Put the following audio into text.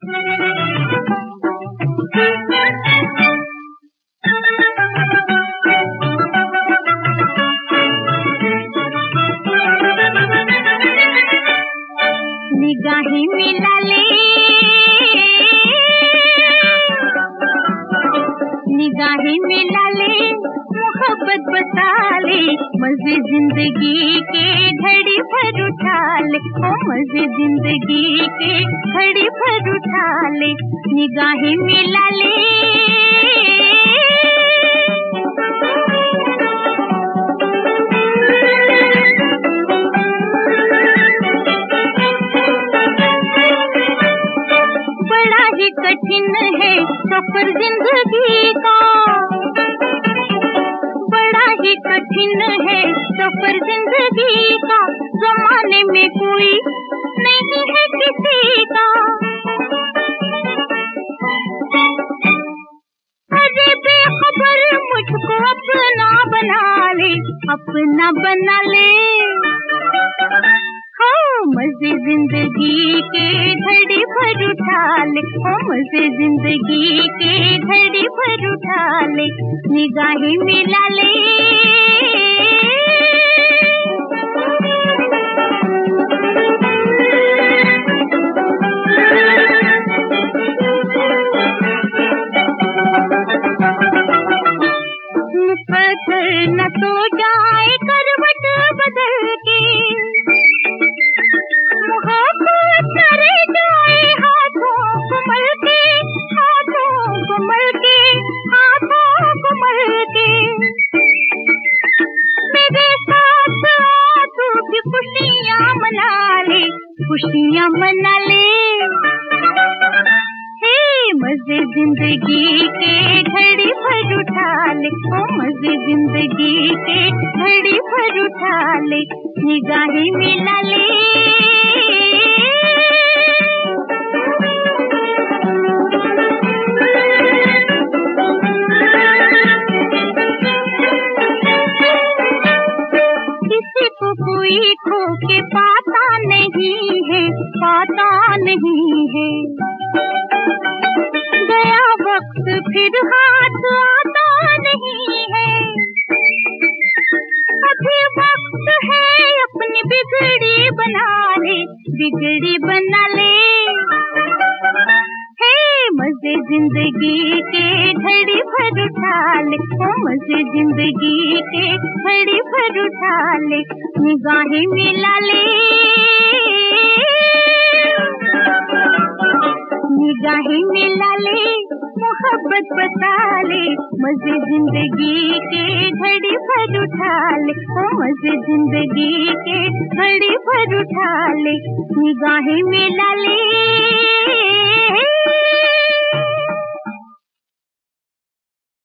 निगाहें मिला ले, निगाहें मिला ले, मोहब्बत बसा ले, मजे जिंदगी के घड़ी भर उठा ले, ओ मजे जिंदगी के घड़ी भर उठा ले, निगाहें मिला ले। कठिन है सफर जिंदगी का, बड़ा ही कठिन है सफर जिंदगी का, जमाने में कोई नहीं है किसी का। अरे बेखबर मुझको अपना बना ले, अपना बना ले, मजे जिंदगी के घड़ी भर उठा ले, ओ मजे जिंदगी के घड़ी भर उठा ले, निगाहें मिला ले। पत्थर न तो जाए करवट बदल के, खुशियाँ मना ले, हे मजे जिंदगी के घड़ी भर उठा ले, ओ मजे जिंदगी के घड़ी भर उठा ले, निगाहें मिला ले। किसी को कोई खो के पाता नहीं है, पाता नहीं है, गया वक्त फिर हाथ आता नहीं है, अभी वक्त है अपनी बिगड़ी बना ले, बिगड़ी बना ले, हे मजे जिंदगी के घड़ी भर उठा ले, ओ मजे जिंदगी के घड़ी भर उठा ले, निगाहें मिला ले, निगाहें मिला ले, मोहब्बत बता ले, मजे जिंदगी के घड़ी भर उठा ले, ओ मजे जिंदगी के घड़ी भर उठा ले, निगाहें मिला ले।